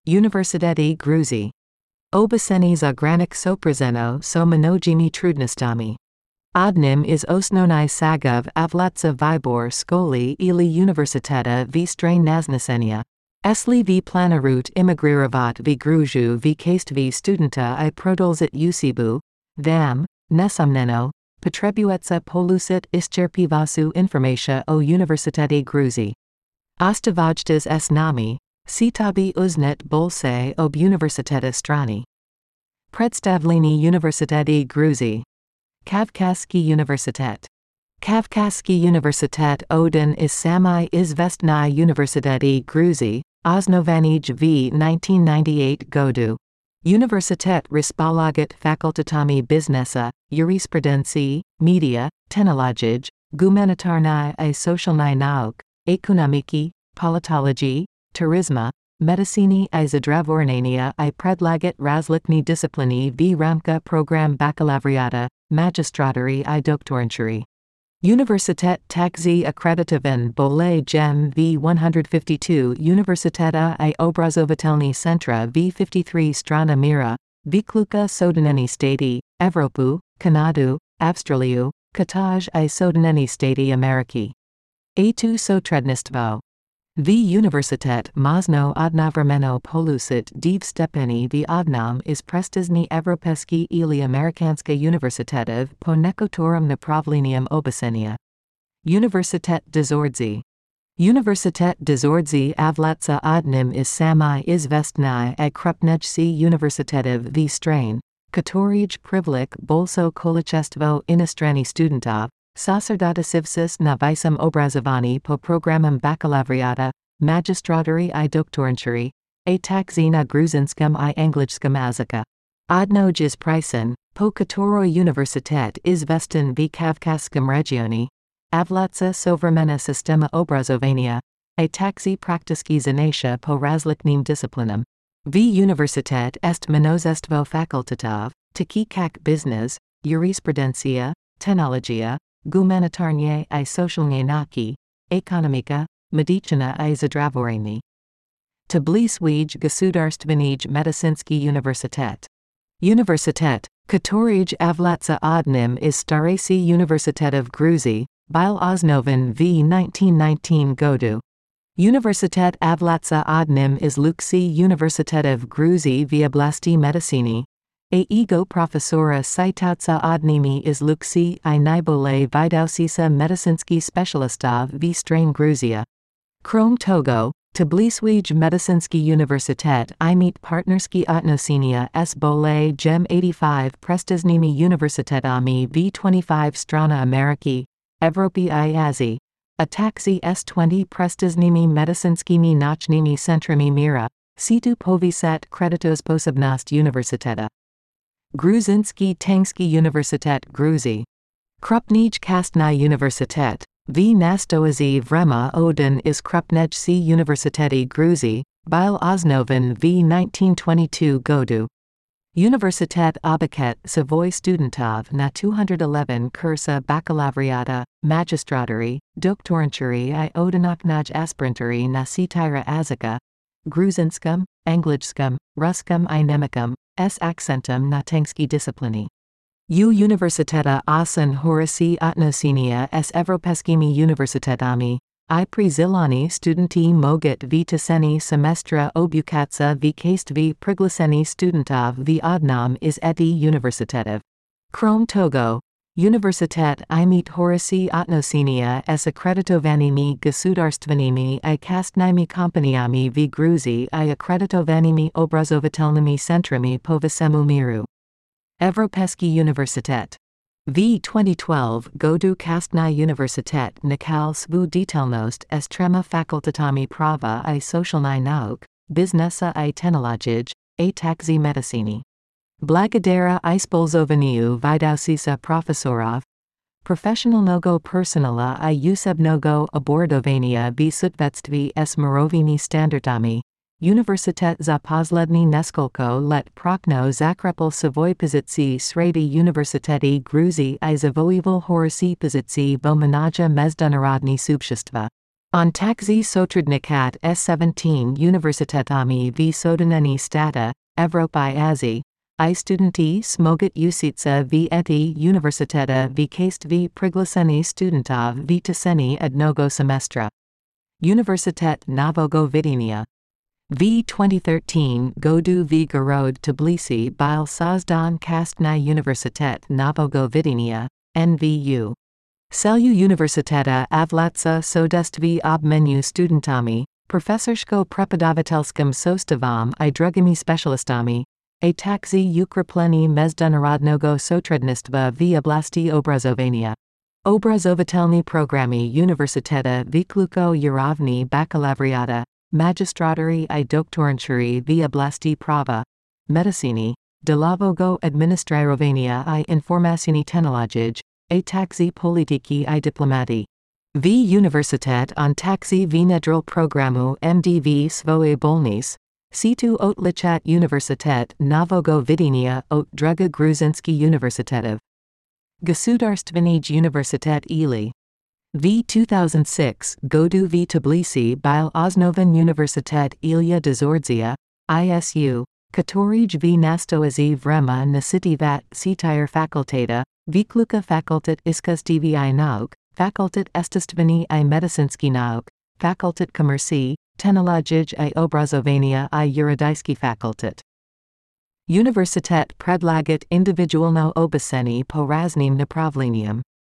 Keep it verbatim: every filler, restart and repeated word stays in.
Uniwersytety Gruzji. Obeceni zagranik soprzeno so mnogimi trudnostami. Odnym is osnonai sagov avlatsa vybor skoli ili uniwersyteta v strain naznesenia. Esli v planarut imigrirovat v Gruziu v kastvi studenta I prodolzit usibu, vam, nesomneno, potrebuetsa polusit ischerpivasu informatia o Uniwersytety Gruzji. Ostevajtas s nami, sitabi uznet bolse ob Uniwersyteta strani. Predstavleni Uniwersytety Gruzji. Kavkazski Uniwersytet. Kavkazski Uniwersytet Odin is sami izvestni Uniwersytety Gruzji, osnovanij v nineteen ninety-eight godu. Uniwersytet raspolaget fakultatami biznesa, jurisprudencji, media, technologii, gumanitarni I socialni nauk, ekonomiki, politologii, turizma, medycyny I zdravotvornania I predlaget razlikni disciplini v ramka program bakalawriata, magistratori I doktorantury. Uniwersytet takzi akreditovan bole gem v one fifty-two Uniwersyteta I obrazovatelni centra v fifty-three strana mira, Vikluka sodaneni stati, Evropu, Kanadu, Avstraliu, Kataj I sodaneni stati Ameriki. A two sotrednistvo. V Uniwersytet Mozno odnovremeno polusit div stepeni v odnom is prestižni Evropeski ili Amerikanska uniwersytetov po nekotorum направлениям obecenia. Uniwersytet Dozorczy. Uniwersytet Dozorczy avlatsa odnym is sami izvestni I krupnejsi uniwersytetov v strain, katorij privlik bolso kolichestvo inostrani studentov, Sacerdotisivsis na visum obrazovani po programam bakalawriata, magistratori I doktorantury, a takzi na gruzinskim I angličskim jazika. Odnoj is prisen, po katoroj uniwersytet izvestin v Kavkazskim regioni, avlatsa sovremena sistema obrazovania, a takzi praktiski zanatia po razliknim disciplinam. V Uniwersytet est množstvo fakultatov, taki kak biznes, jurisprudencia, technologia, gumanitarnie I socialnie nauki, ekonomika, medicina I zdravotvorenie. Tbilisi Gasudarstvenij Medicinski Uniwersytet. Uniwersytet, katorij avlatsa odnym is starejsi Uniwersytetov Gruzji, bil osnovan v nineteen nineteen godu. Uniwersytet avlatsa odnym is luksi Uniwersytetov Gruzji v oblasti medicini. A ego profesora citautsa odnimi is luksi I najbole vidausisa medicinski specialistov v strain Gruzia. Krom togo, Tbilisi Medicinski Uniwersytet I meet partnerski odnosenia s bole gem eighty-five prestižnimi uniwersytetami v twenty-five strana Ameriki, Evropi I Azii. A taxi s twenty prestižnimi medicinskimi nochnimi centrami mira, situ povisat kreditosposobnost uniwersyteta. Gruzinski Tangski Uniwersytet Gruzji. Krupnij Kastny Uniwersytet, v nastoazi vrema Odin is Krupnejsi Uniwersytety Gruzji, bil osnovan v nineteen twenty-two godu. Uniwersytet obiket Savoy studentov na two hundred eleven kursa bakalawriata, magistratori, doktorantury I odinoknoj aspiranturi na sitira azika, gruzinskim, angličskim, ruskim I nemikim, s akcentum na tangski disciplini. U Uniwersyteta osen horisi odnosenia s Evropeskimi uniwersytetami, I prizilani studenti mogit v teseni semestra obukatsa v kastvi priglaseni studentov v odnom is eti uniwersytetov. Krom togo, Uniwersytet I meet horisi odnosenia s akreditovanimi gasudarstvenimi I kastnimi kompaniami v Gruzji I akreditovanimi obrazovatelnimi centrami po visemu miru. Evropeski Uniwersytet. V twenty twelve godu Kastny Uniwersytet nakal svu detailnost s trema fakultatami prava I socialni nauk, biznesa I technologij, a taxi medicini. Blagodara I spolzovaniu vidausisa profesorov. Professionalnogo personala I usebnogo obordovania v sutvetstvi s morovini standardami. Uniwersytet Zaposledni Neskolko let Prokno Zakrepel Savoy Pozici Sredi Uniwersytety Gruzji I Zavoival Horisi Pozici Bo Menaja Mezdunarodni Subshistva. On taxi Sotrudnikat S seventeen Universitetami v Sodaneni Stata, Evropi Azi, I studenti smogat usica v eti Universiteta v kaste v priglaseni studentov v teseni jednogo semestra. Universitet Novogo Vidinia. V twenty thirteen Godu v Garod Tbilisi bil Sazdan Kastna Universitet Novogo Vidinia, N V U. Celu Universiteta Avlatsa Sodestvi obmenu studentami, professorsko prepodavitelskim sostavam I drugimi specialistami, a taxi ukrepleni mezdunarodnogo sotrednistva v oblasti obrazovania. Obrazovatelni programi Universiteta Vikluko Yarovni Bakalavriata, Magistraturi I doktoranchuri v oblasti prava, medicini, delavogo administrirovania I informacioni technologij, a taxi politiki I diplomati. V Universitet on taxi v nedril programu M D V svoje bolnis, situ otlichat Universitet Novogo Vidinia ot druga Gruzinski Universitetov. Gasudarstvenij Universitet Ili. V two thousand six Godu v Tbilisi bil Osnovan Universitet Ilya Dzorzia, I S U, Katorij v nastoazi vrema nasitivat sitire fakulteta, Vikluka fakultet iskustvi I nauk, fakultet estistveni I medicinski nauk, fakultet komerci, technologij I obrazovania I yuridijski fakultet. Universitet predlagat individualno obeceni po raznim направleniam.